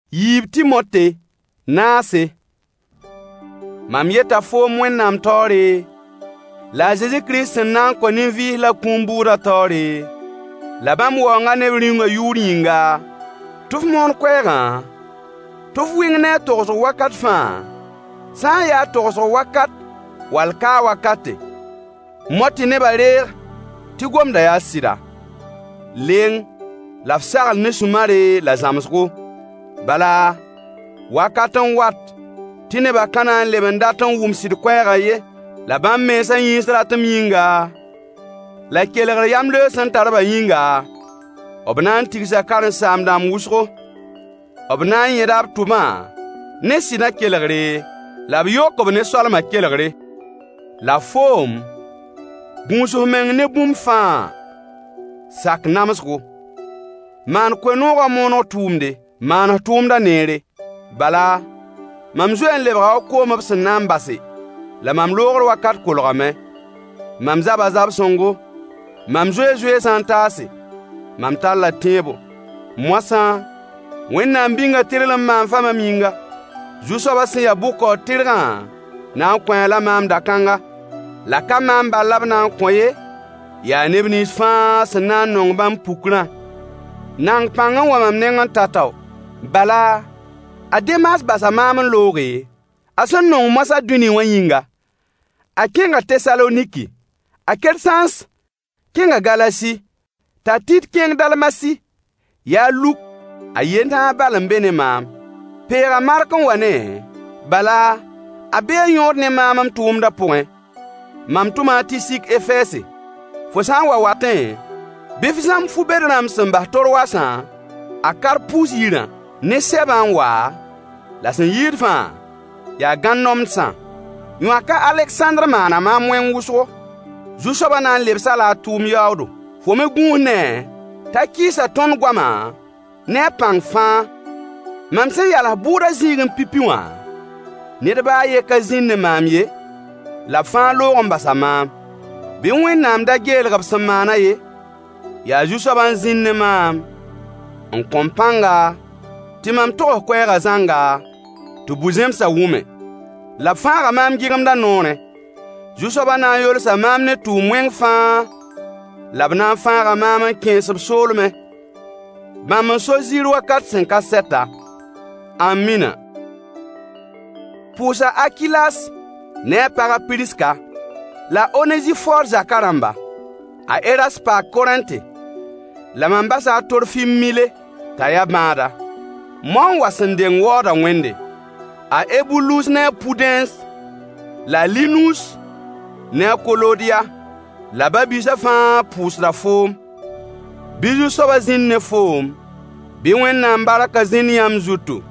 Yib Timote, naase. Mam yeta foom Wẽnnaam taoore, la Jésus Christ sẽn na n kõ nin-vɩɩs la kũum buudã taoore, la bãmb waoongã neb rĩunga yʋʋr yĩnga, tɩ f moon koɛɛgã, tɩ f wɩng ne a togsg wakat fãa, sã n yaa togsg wakat wall kaa wakate. Mo tɩ nebã reeg tɩ gomda yaa sɩda. Leng la f sagl ne sũ-mare la zãmsgo. Bala, wakat n wat tɩ nebã ka na n leb n dat n wʋm sɩd koɛɛgã ye, la bãmb mensã yĩns ratem yĩnga, la kelgr yam-leus sẽn tarbã yĩnga, b na n tigsa karen-saam-dãmb wʋsgo. B na n yẽda b tʋmã ne sɩdã kelgre, la b yok-b ne soalmã kelgre. La foom, gũus f meng ne bũmb fãa, sak namsgo. Maan koe-noogã mooneg tʋʋmde, maan f tʋʋmda neere. Bala, mam zoe n lebga wa koom b sẽn na n base, la mam loogr wakat kolgame. Mam zaba zab-sõngo, mam zoe-zoeesã n taase, mam talla tẽebo. Moasã, Wẽnnaam binga tɩrl n maan fa mam yĩnga. Zu-soabã sẽn ya bʋkaood tɩrgã na n kõ-a la maam da-kãnga, la ka maam bal la b na n kõ ye, yaa neb nins fãa sẽn na n nong bãmb pukrã. Nang pãng n wa mam neng n tatao. Bala, a Demas basa maam n looge, a sẽn nong moasã dũni wã yĩnga. A kẽnga Tesaloniki, a Kersãns kẽnga Galasi, t'a Tit kẽng Dalmasi. Yaa Luk, a yentã bal n be ne maam. Peega Mark n wa ne, bala, a bee yõod ne maam m tʋʋmdã pʋgẽ. Mam tʋma tɩ sik Efɛɛse. Fo sã n wa watẽ, bɩ f zãmb fu-bed-rãmb sẽn bas Torwasã, a Karpus yirã ne sɛbã n wa, la sẽn yɩɩd fãa, yaa gãn-nomdsã. Yõaka Aleksãndr maana maam wẽng wʋsgo. Zu-soabã na n lebsa la a tʋʋm yaoodo. Fo me gũus ne t'a kɩɩsa tõnd goamã ne a pãng fãa. Mam sẽn yals bʋʋda zĩig n pipi wã, ned baa a ye ka zĩnd ne maam ye, la b fãa loog n basa maam. Bɩ Wẽnnaam da geelg b sẽn maana ye, yaa zu-soabã n zĩnd ne maam, n kõn pãnga, tɩ mam togs koɛɛgã zãnga, tɩ bu-zẽmsã wʋme. La b fãaga maam gɩgemda noorẽ. Zu-soabã na n yolsa maam ne tʋʋm wẽng fãa, la b na n fãaga maam n kẽes b soolmẽ. Bãmb n so ziir wakat sẽn ka sɛta. Amina. Pʋʋsa Akilas ne a pagã Piriska, la Onesifor zaka rãmba. A Eras pa Korẽnte, la mam basa a Torfim mile t'a ya bãada. Mo n wa sẽn deng waooda wẽnde. A Ebulus ne a Pudens, la Linus ne a Kolodia, la ba-biisã fãa pʋʋsda foom. Bɩ zu-soabã zĩnd ne foom, bɩ Wẽnnaam barka zĩnd yãmb zutu.